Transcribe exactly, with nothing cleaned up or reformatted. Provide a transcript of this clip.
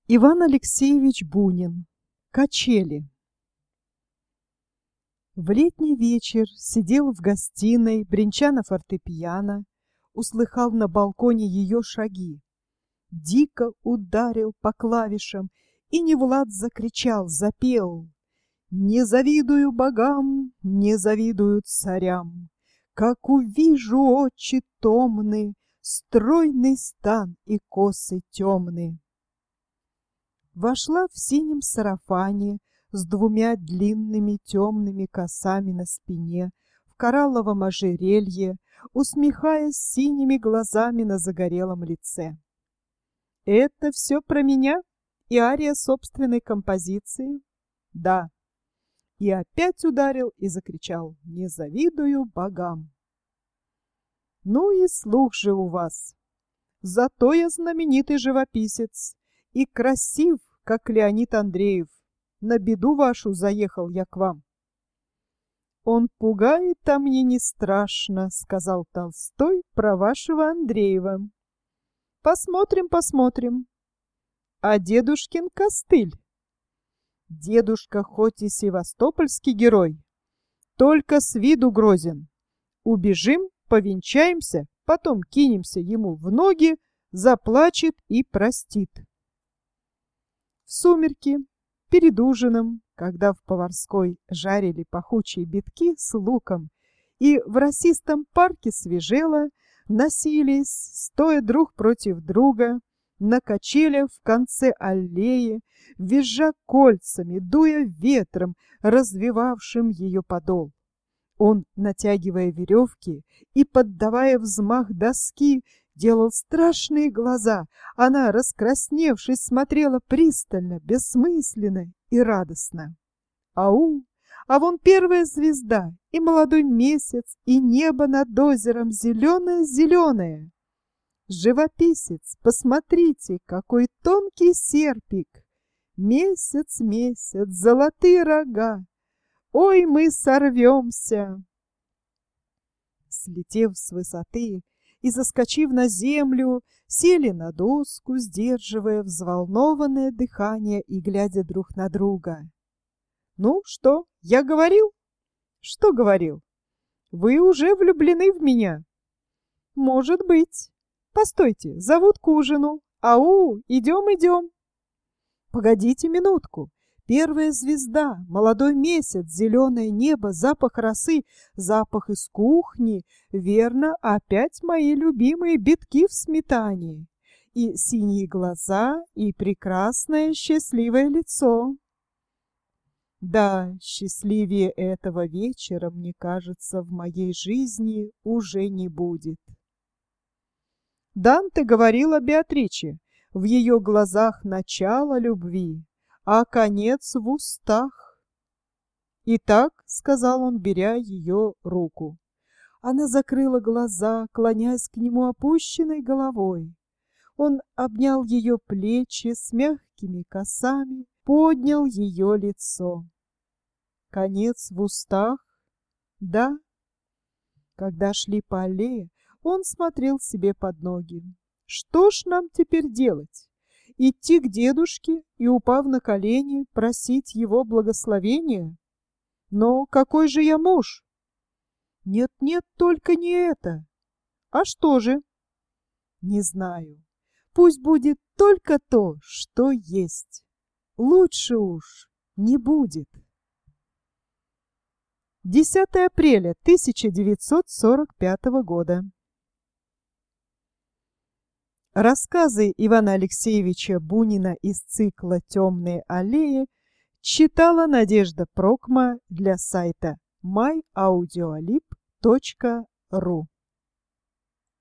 Иван Алексеевич Бунин. Качели. В летний вечер сидел в гостиной, бренча на фортепиано, услыхал на балконе ее шаги. Дико ударил по клавишам и не Влад закричал, запел: «Не завидую богам, не завидую царям, как увижу очи томны, стройный стан и косы темны». Вошла в синем сарафане с двумя длинными темными косами на спине, в коралловом ожерелье, усмехаясь синими глазами на загорелом лице. «Это все про меня и ария собственной композиции?» «Да». И опять ударил и закричал: «Не завидую богам». «Ну и слух же у вас! Зато я знаменитый живописец и красив, как Леонид Андреев. На беду вашу заехал я к вам». «Он пугает, а мне не страшно», — сказал Толстой про вашего Андреева. «Посмотрим, посмотрим. А дедушкин костыль?» «Дедушка хоть и севастопольский герой, только с виду грозен. Убежим, повенчаемся, потом кинемся ему в ноги, заплачет и простит». В сумерки, перед ужином, когда в Поварской жарили пахучие битки с луком и в росистом парке свежело, носились, стоя друг против друга, на качелях в конце аллеи, визжа кольцами, дуя ветром, развивавшим ее подол. Он, натягивая веревки и поддавая взмах доски, делал страшные глаза. Она, раскрасневшись, смотрела пристально, бессмысленно и радостно. Ау! А вон первая звезда, и молодой месяц, и небо над озером зеленое-зеленое. Живописец, посмотрите, какой тонкий серпик! Месяц, месяц, золотые рога! Ой, мы сорвемся!» Слетев с высоты и заскочив на землю, сели на доску, сдерживая взволнованное дыхание и глядя друг на друга. «Ну что, я говорил?» «Что говорил? Вы уже влюблены в меня?» «Может быть. Постойте, зовут к ужину. Ау, идем, идем». «Погодите минутку. Первая звезда, молодой месяц, зеленое небо, запах росы, запах из кухни, верно, опять мои любимые битки в сметане, и синие глаза, и прекрасное счастливое лицо». Да, счастливее этого вечера, мне кажется, в моей жизни уже не будет. Данте говорил о Беатриче, в ее глазах начало любви, а конец в устах. «Итак», — сказал он, беря ее руку. Она закрыла глаза, клонясь к нему опущенной головой. Он обнял ее плечи с мягкими косами, поднял ее лицо. Конец в устах? Да. Когда шли по аллее, он смотрел себе под ноги. Что ж нам теперь делать? Идти к дедушке и, упав на колени, просить его благословения? Но какой же я муж? Нет-нет, только не это. А что же? Не знаю. Пусть будет только то, что есть. Лучше уж не будет. десятое апреля тысяча девятьсот сорок пятого года. Рассказы Ивана Алексеевича Бунина из цикла «Темные аллеи» читала Надежда Прокма для сайта май аудиолиб точка ру.